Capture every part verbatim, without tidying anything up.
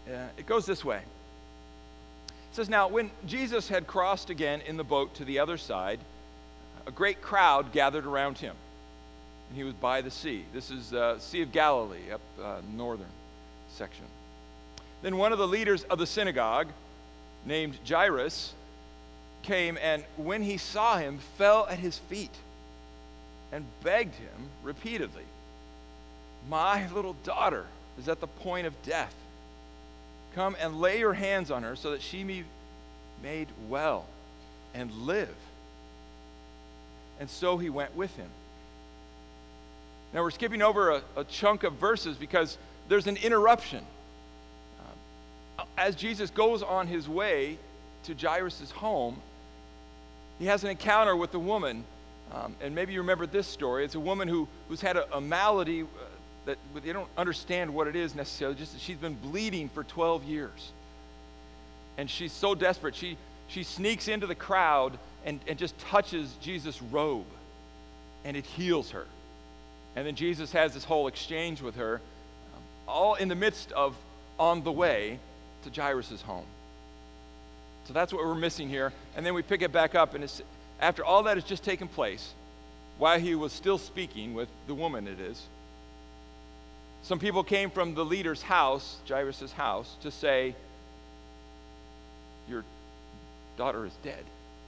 Uh, it goes this way. It says, "Now, when Jesus had crossed again in the boat to the other side, a great crowd gathered around him, and he was by the sea." This is uh, Sea of Galilee, up uh, northern section. "Then one of the leaders of the synagogue, named Jairus, came, and when he saw him, fell at his feet and begged him repeatedly, 'My little daughter is at the point of death. Come and lay your hands on her so that she may be made well and live.' And so he went with him." Now we're skipping over a, a chunk of verses because there's an interruption. Um, as Jesus goes on his way to Jairus' home, he has an encounter with a woman. Um, and maybe you remember this story. It's a woman who, who's had a, a malady uh, that they don't understand what it is necessarily, just that she's been bleeding for twelve years. And she's so desperate, she, she sneaks into the crowd and, and just touches Jesus' robe, and it heals her. And then Jesus has this whole exchange with her, um, all in the midst of on the way to Jairus' home. So that's what we're missing here. And then we pick it back up, and it's, after all that has just taken place, while he was still speaking with the woman it is, some people came from the leader's house, Jairus' house, to say, "Your daughter is dead.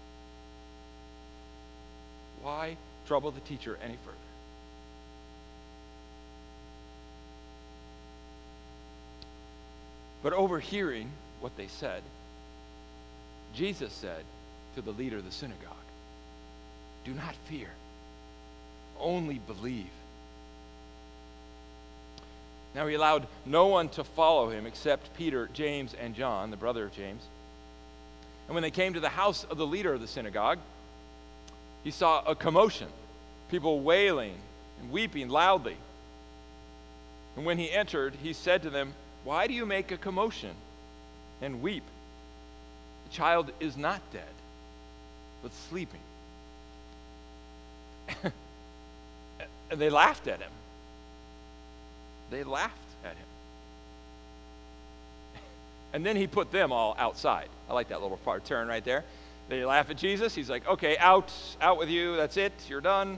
Why trouble the teacher any further?" But overhearing what they said, Jesus said to the leader of the synagogue, "Do not fear, only believe." Now he allowed no one to follow him except Peter, James, and John, the brother of James. And when they came to the house of the leader of the synagogue, he saw a commotion, people wailing and weeping loudly. And when he entered, he said to them, "Why do you make a commotion and weep? The child is not dead, but sleeping." And they laughed at him. They laughed at him. And then he put them all outside. I like that little part turn right there. They laugh at Jesus. He's like, "Okay, out, out with you. That's it. You're done."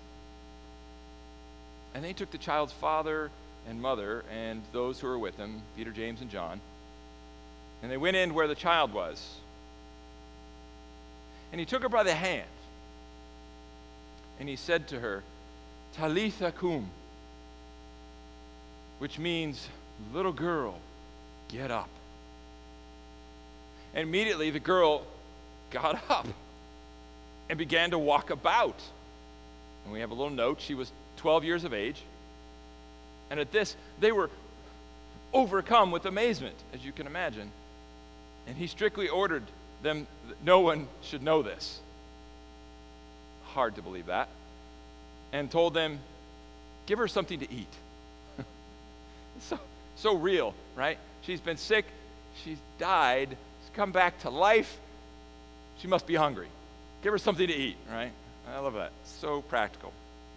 And they took the child's father and mother and those who were with him, Peter, James, and John, and they went in where the child was. And he took her by the hand, and he said to her, "Talitha cum," which means, "Little girl, get up." And immediately the girl got up and began to walk about. And we have a little note. She was twelve years of age. And at this, they were overcome with amazement, as you can imagine. And he strictly ordered them that no one should know this. Hard to believe that. And told them, "Give her something to eat." So, so real, right? She's been sick. She's died. She's come back to life. She must be hungry. Give her something to eat, right? I love that. So practical.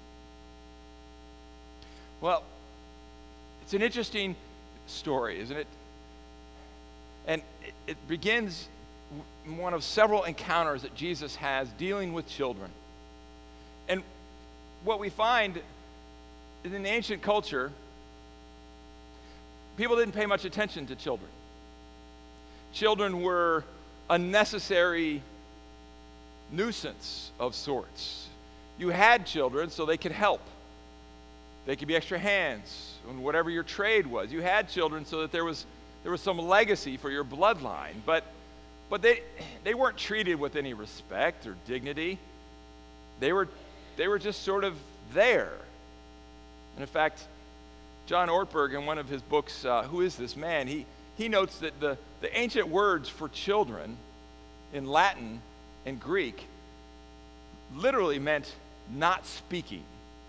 Well, it's an interesting story, isn't it? And it, it begins one of several encounters that Jesus has dealing with children. And what we find is in the ancient culture, people didn't pay much attention to children. Children were a necessary nuisance of sorts. You had children so they could help. They could be extra hands on whatever your trade was. You had children so that there was there was some legacy for your bloodline. But but they they weren't treated with any respect or dignity. They were they were just sort of there. And in fact, John Ortberg, in one of his books, uh, Who is This Man? He, he notes that the, the ancient words for children in Latin and Greek literally meant not speaking.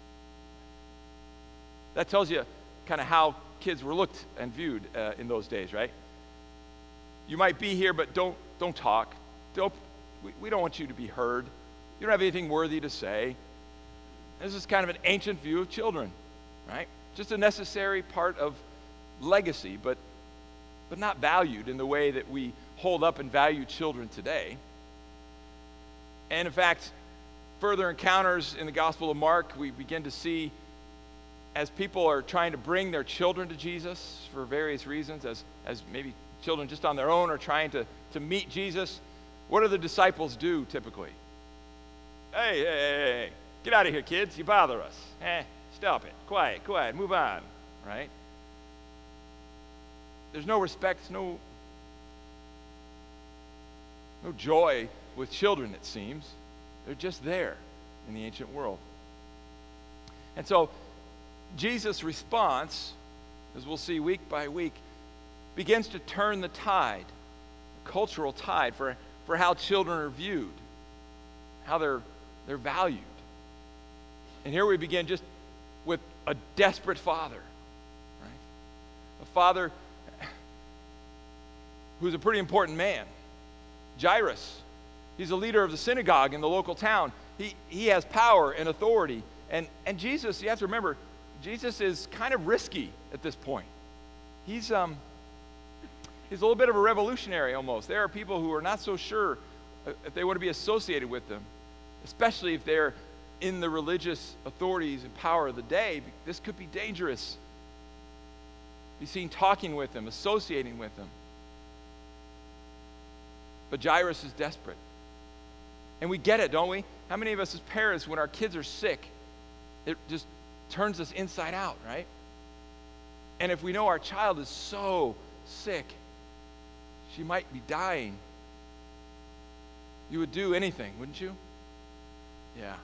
That tells you kind of how kids were looked and viewed uh, in those days, right? You might be here, but don't don't talk. Don't, we, we don't want you to be heard. You don't have anything worthy to say. This is kind of an ancient view of children, right? Just a necessary part of legacy, but but not valued in the way that we hold up and value children today. And in fact, further encounters in the Gospel of Mark, we begin to see as people are trying to bring their children to Jesus for various reasons, as, as maybe children just on their own are trying to, to meet Jesus, what do the disciples do typically? Hey, hey, hey, hey, get out of here, kids. You bother us. Eh, stop it. Quiet, quiet. Move on, right? There's no respect, no, no joy with children, it seems. They're just there in the ancient world. And so Jesus' response, as we'll see week by week, begins to turn the tide, the cultural tide for, for how children are viewed, how they're, they're valued. And here we begin just with a desperate father, right? A father who's a pretty important man. Jairus, he's a leader of the synagogue in the local town. He, he has power and authority. And, and Jesus, you have to remember, Jesus is kind of risky at this point. He's, um, he's a little bit of a revolutionary almost. There are people who are not so sure if they want to be associated with them, especially if they're in the religious authorities and power of the day. This could be dangerous. Be seen talking with them, associating with them. But Jairus is desperate. And we get it, don't we? How many of us as parents, when our kids are sick, it just turns us inside out, right? And if we know our child is so sick, she might be dying, you would do anything, wouldn't you? Yeah.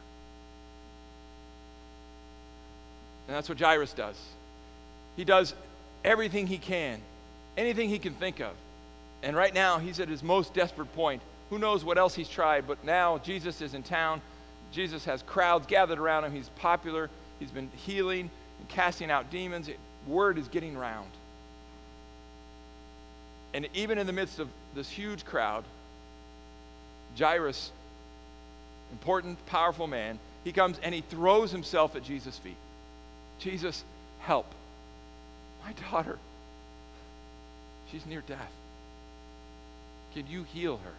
And that's what Jairus does. He does everything he can, anything he can think of. And right now, he's at his most desperate point. Who knows what else he's tried, but now Jesus is in town. Jesus has crowds gathered around him. He's popular. He's been healing and casting out demons. Word is getting round. And even in the midst of this huge crowd, Jairus, important, powerful man, he comes and he throws himself at Jesus' feet. Jesus, help. My daughter, she's near death. Can you heal her?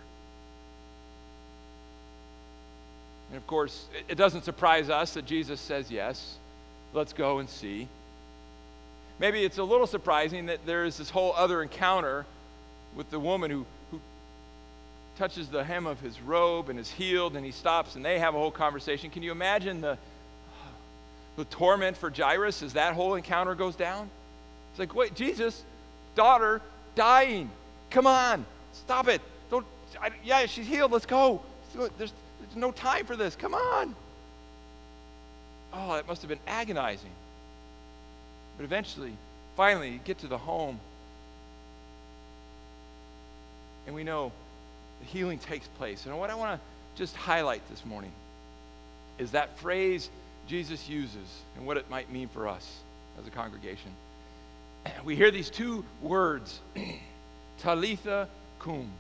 And of course, it doesn't surprise us that Jesus says yes. Let's go and see. Maybe it's a little surprising that there is this whole other encounter with the woman who, who touches the hem of his robe and is healed, and he stops and they have a whole conversation. Can you imagine the, the torment for Jairus as that whole encounter goes down? It's like, wait, Jesus, daughter, dying. Come on. Stop it. Don't, I, yeah, she's healed. Let's go. There's, there's no time for this. Come on. Oh, that must have been agonizing. But eventually, finally, you get to the home. And we know the healing takes place. And what I want to just highlight this morning is that phrase Jesus uses and what it might mean for us as a congregation. We hear these two words, Talitha cum.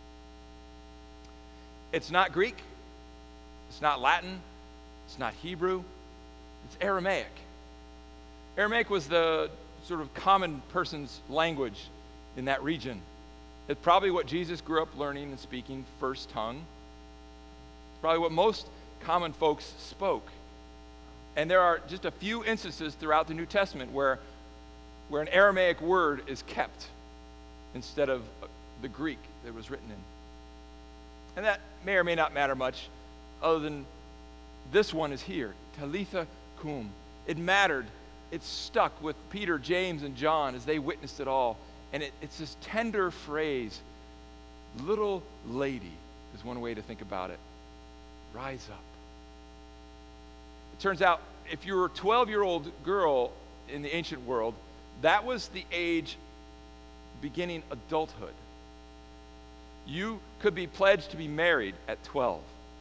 It's not Greek, it's not Latin, it's not Hebrew, it's Aramaic. Aramaic was the sort of common person's language in that region. It's probably what Jesus grew up learning and speaking first tongue. It's probably what most common folks spoke. And there are just a few instances throughout the New Testament where, where an Aramaic word is kept instead of the Greek that was written in. And that may or may not matter much, other than this one is here, Talitha cum. It mattered. It stuck with Peter, James, and John as they witnessed it all. And it, it's this tender phrase, little lady is one way to think about it. Rise up. It turns out, if you were a twelve-year-old girl in the ancient world, that was the age beginning adulthood. You could be pledged to be married at twelve.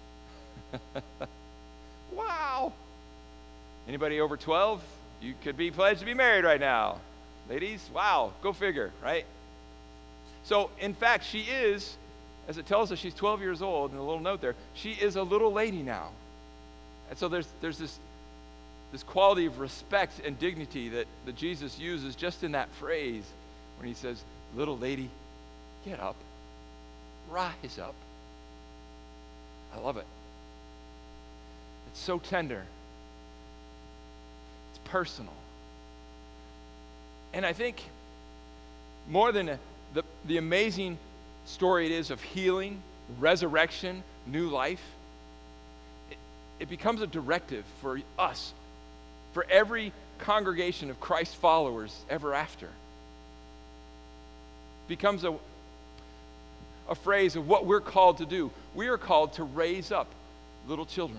Wow. Anybody over twelve? You could be pledged to be married right now. Ladies, wow, go figure, right? So, in fact, she is, as it tells us she's twelve years old, in a little note there, she is a little lady now. And so there's there's this this quality of respect and dignity that, that Jesus uses just in that phrase, when he says, little lady, get up, rise up. I love it. It's so tender. It's personal. And I think more than a, the, the amazing story it is of healing, resurrection, new life, it, it becomes a directive for us, for every congregation of Christ followers ever after. It becomes a, a phrase of what we're called to do. We are called to raise up little children,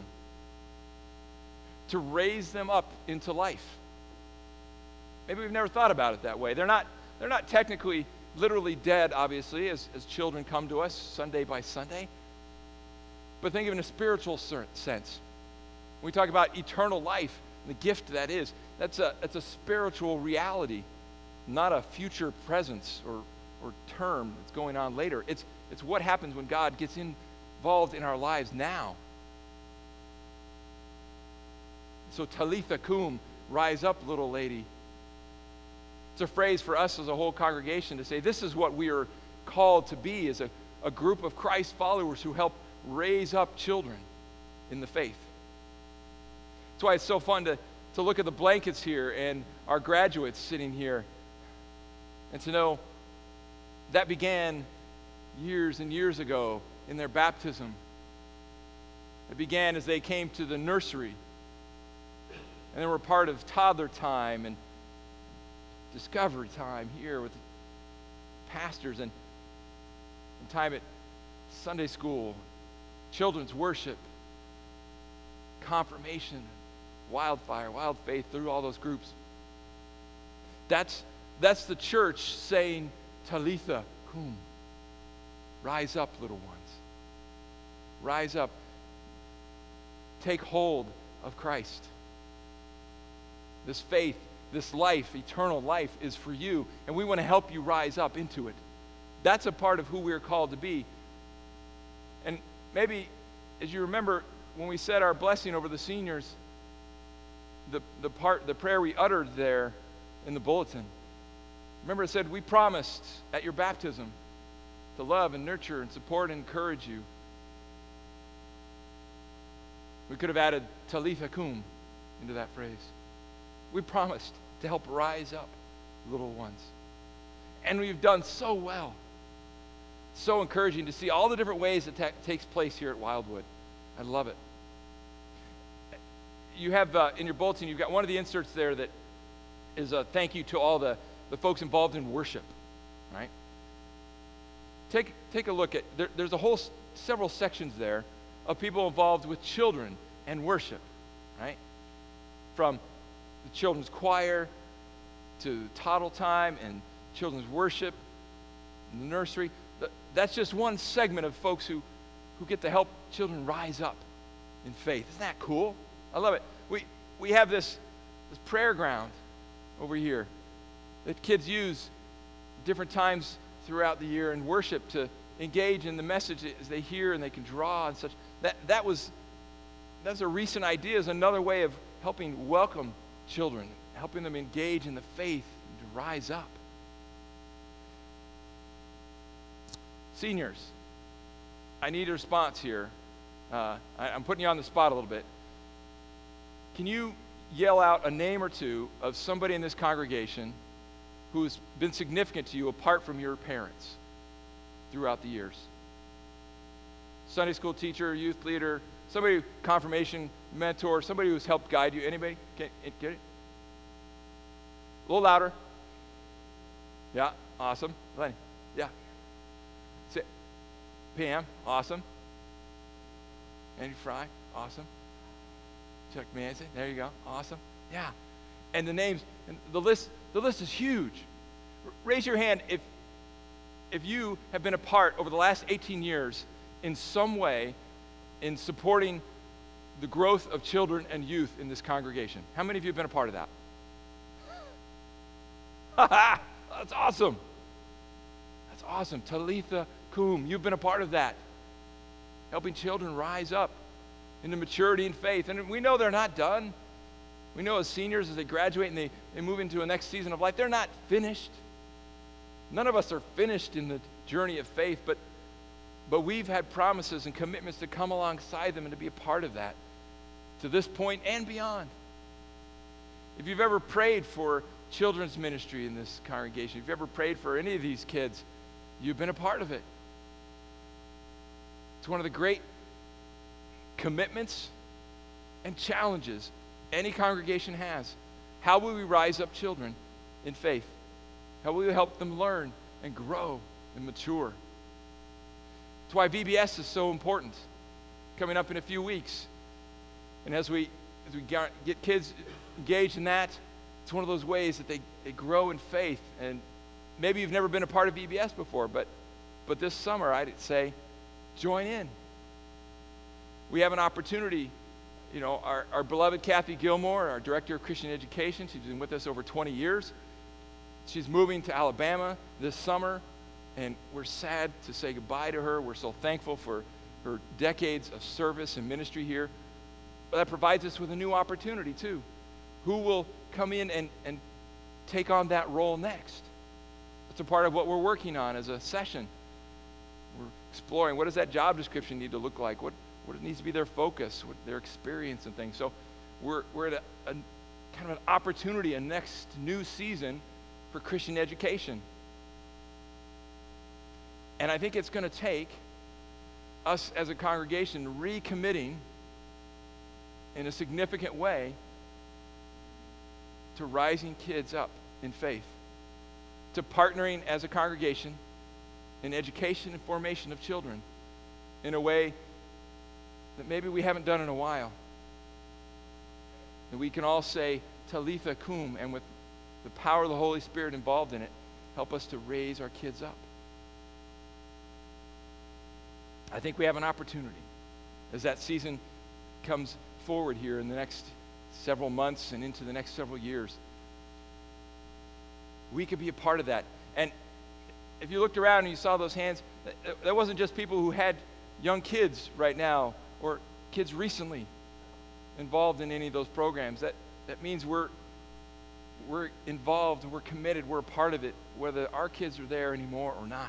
to raise them up into life. Maybe we've never thought about it that way. They're not, they're not technically, literally dead, obviously, as, as children come to us Sunday by Sunday. But think of it in a spiritual sense. When we talk about eternal life, the gift that is, that's a, that's a spiritual reality, not a future presence or, or term that's going on later. It's, it's what happens when God gets involved in our lives now. So Talitha Kum, rise up, little lady. It's a phrase for us as a whole congregation to say this is what we are called to be as a, a group of Christ followers who help raise up children in the faith. That's why it's so fun to, to look at the blankets here and our graduates sitting here and to know that began years and years ago in their baptism. It began as they came to the nursery and they were part of toddler time and discovery time here with pastors and, and time at Sunday school, children's worship, confirmation, wildfire, wild faith, through all those groups. That's, that's the church saying, Talitha Kum, rise up, little ones. Rise up. Take hold of Christ. This faith, this life, eternal life, is for you, and we want to help you rise up into it. That's a part of who we're called to be. And maybe, as you remember, when we said our blessing over the seniors, the, the part, the prayer we uttered there in the bulletin, remember it said, we promised at your baptism to love and nurture and support and encourage you. We could have added Talitha Kum into that phrase. We promised to help rise up little ones. And we've done so well. So encouraging to see all the different ways it ta- takes place here at Wildwood. I love it. You have, uh, in your bulletin, you've got one of the inserts there that is a thank you to all the, the folks involved in worship, right? Take, take a look at, there, there's a whole, several sections there of people involved with children and worship, right? From the children's choir to toddle time and children's worship in the nursery. That's just one segment of folks who, who get to help children rise up in faith. Isn't that cool? I love it. We, we have this, this prayer ground over here that kids use different times throughout the year in worship to engage in the message as they hear and they can draw and such. That, that was that's a recent idea, is another way of helping welcome children, helping them engage in the faith and to rise up. Seniors, I need a response here. Uh, I, I'm putting you on the spot a little bit. Can you yell out a name or two of somebody in this congregation who's been significant to you apart from your parents throughout the years? Sunday school teacher, youth leader, somebody, confirmation mentor, somebody who's helped guide you. Anybody? Get, get it? A little louder. Yeah, awesome. Lenny, yeah. Sit. Pam, awesome. Andy Fry, awesome. Chuck Manson, there you go, awesome. Yeah, and the names, and the list, the list is huge. R- raise your hand if, if you have been a part over the last eighteen years in some way in supporting the growth of children and youth in this congregation. How many of you have been a part of that? That's awesome. That's awesome. Talitha Kum, you've been a part of that. Helping children rise up into maturity in faith. And we know they're not done. We know as seniors, as they graduate and they, they move into a next season of life, they're not finished. None of us are finished in the journey of faith, but, but we've had promises and commitments to come alongside them and to be a part of that, to this point and beyond. If you've ever prayed for children's ministry in this congregation, if you've ever prayed for any of these kids, you've been a part of it. It's one of the great commitments and challenges any congregation has. How will we rise up children in faith? How will we help them learn and grow and mature? That's why V B S is so important, coming up in a few weeks. And as we as we get kids engaged in that, it's one of those ways that they, they grow in faith. And maybe you've never been a part of V B S before, but but this summer I'd say join in. We have an opportunity. You know, our, our beloved Kathy Gilmore, our Director of Christian Education, she's been with us over twenty years. She's moving to Alabama this summer, and we're sad to say goodbye to her. We're so thankful for her decades of service and ministry here. But that provides us with a new opportunity, too. Who will come in and, and take on that role next? It's a part of what we're working on as a session. We're exploring, what does that job description need to look like? What what needs to be their focus, what their experience and things. So we're we're at a, a kind of an opportunity, a next new season for Christian education. And I think it's going to take us as a congregation recommitting in a significant way to rising kids up in faith, to partnering as a congregation in education and formation of children in a way that maybe we haven't done in a while. That we can all say, Talitha Kum, and with the power of the Holy Spirit involved in it, help us to raise our kids up. I think we have an opportunity as that season comes forward here in the next several months and into the next several years. We could be a part of that. And if you looked around and you saw those hands, that wasn't just people who had young kids right now or kids recently involved in any of those programs. That that means we're we're involved and we're committed, we're a part of it, whether our kids are there anymore or not.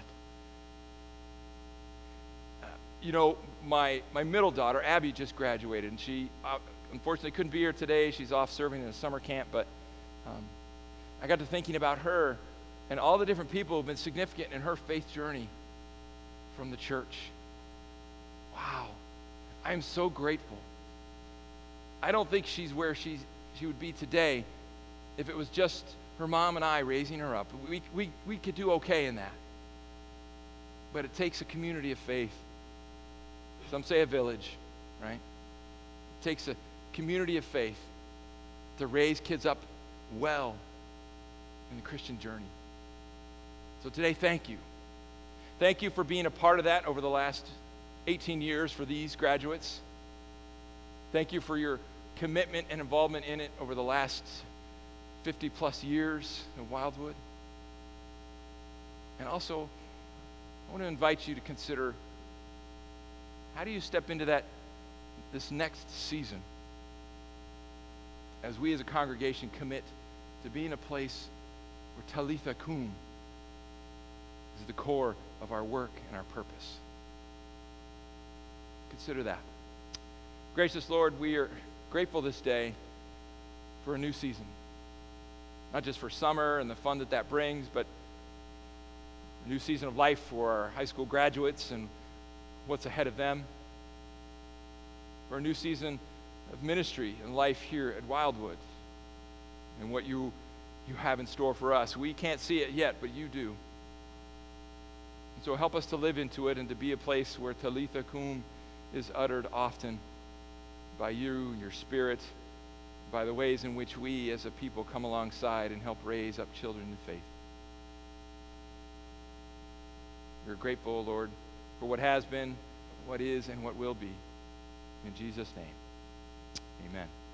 Uh, you know, my my middle daughter, Abby, just graduated, and she uh, unfortunately couldn't be here today. She's off serving in a summer camp, but um, I got to thinking about her and all the different people who have been significant in her faith journey from the church. Wow. I am so grateful. I don't think she's where she's, she would be today if it was just her mom and I raising her up. We, we, we could do okay in that. But it takes a community of faith. Some say a village, right? It takes a community of faith to raise kids up well in the Christian journey. So today, thank you. Thank you for being a part of that over the last eighteen years for these graduates. Thank you for your commitment and involvement in it over the last fifty plus years in Wildwood. And also, I want to invite you to consider, how do you step into that this next season as we as a congregation commit to being a place where Talitha Kum is the core of our work and our purpose. Consider that. Gracious Lord, we are grateful this day for a new season. Not just for summer and the fun that that brings, but a new season of life for our high school graduates and what's ahead of them. For a new season of ministry and life here at Wildwood and what you, you have in store for us. We can't see it yet, but you do. And so help us to live into it and to be a place where Talitha Kum is uttered often by you, your Spirit, by the ways in which we as a people come alongside and help raise up children in faith. We're grateful, Lord, for what has been, what is, and what will be. In Jesus' name, amen.